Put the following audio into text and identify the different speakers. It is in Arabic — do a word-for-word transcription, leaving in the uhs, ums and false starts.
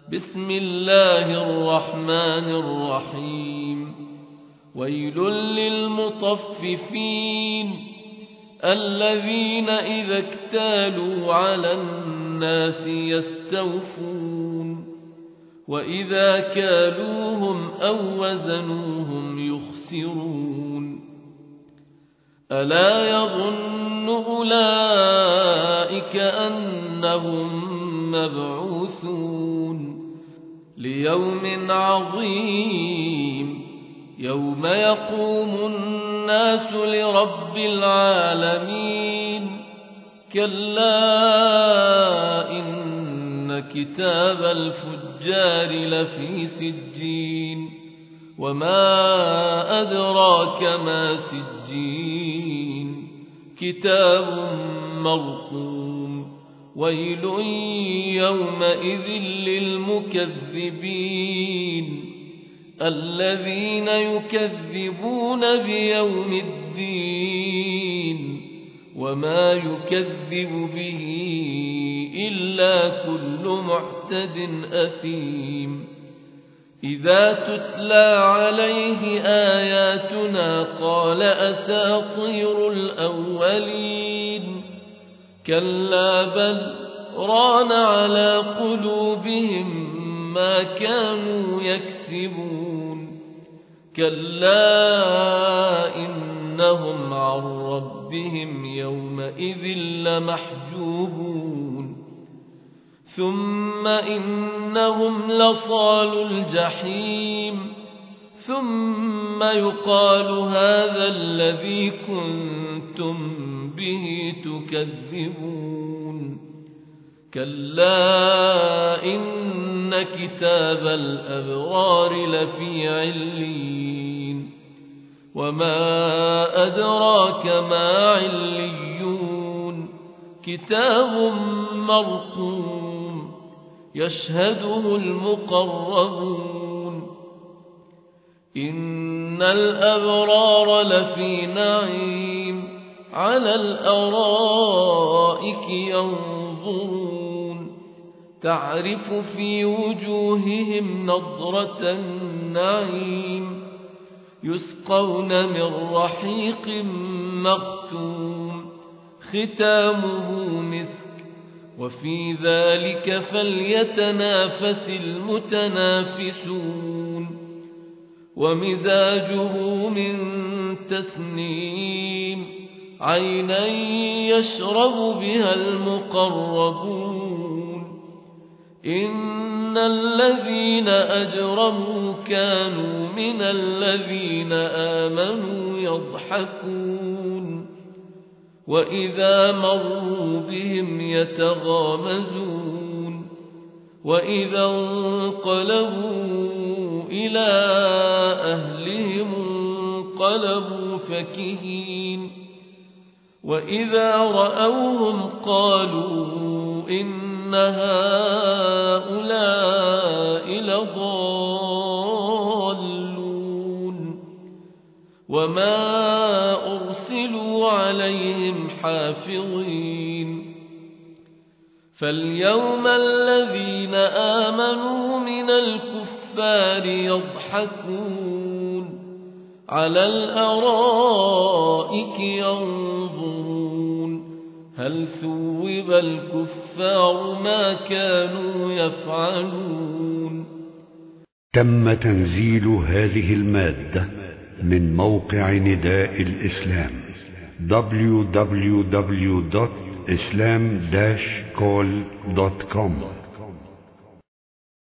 Speaker 1: بسم الله الرحمن الرحيم ويل للمطففين الذين إذا اكتالوا على الناس يستوفون وإذا كالوهم أو وزنوهم يخسرون ألا يظن أولئك أنهم مبعوثون ليوم عظيم يوم يقوم الناس لرب العالمين كلا إن كتاب الفجار لفي سجين وما أدراك ما سجين كتاب مرقوم ويل يومئذ للمكذبين الذين يكذبون بيوم الدين وما يكذب به إلا كل معتد أثيم إذا تتلى عليه آياتنا قال أساطير الأولين كلا بل ران على قلوبهم ما كانوا يكسبون كلا إنهم عن ربهم يومئذ لمحجوبون ثم إنهم لصالو الجحيم ثم يقال هذا الذي كنتم به تكذبون كلا إن كتاب الأبرار لفي علين وما أدراك ما عليون كتاب مرقوم يشهده المقربون إن الأبرار لفي نعيم على الأرائك ينظرون تعرف في وجوههم نضرة النعيم يسقون من رحيق مختوم ختامه مسك وفي ذلك فليتنافس المتنافسون ومزاجه من تسنيم عينا يشرب بها المقربون إن الذين أجرموا كانوا من الذين آمنوا يضحكون وإذا مروا بهم يتغامزون وإذا انقلبوا إلى أهلهم انقلبوا فكهين وإذا رأوهم قالوا إن هؤلاء لضالون وما أرسلوا عليهم حافظين فاليوم الذين آمنوا من الكفار يضحكون على الأرائك ينظرون هل ثوب الكفار ما كانوا يفعلون.
Speaker 2: تم تنزيل هذه المادة من موقع نداء الإسلام دبليو دبليو دبليو دوت إسلام داش كول دوت كوم.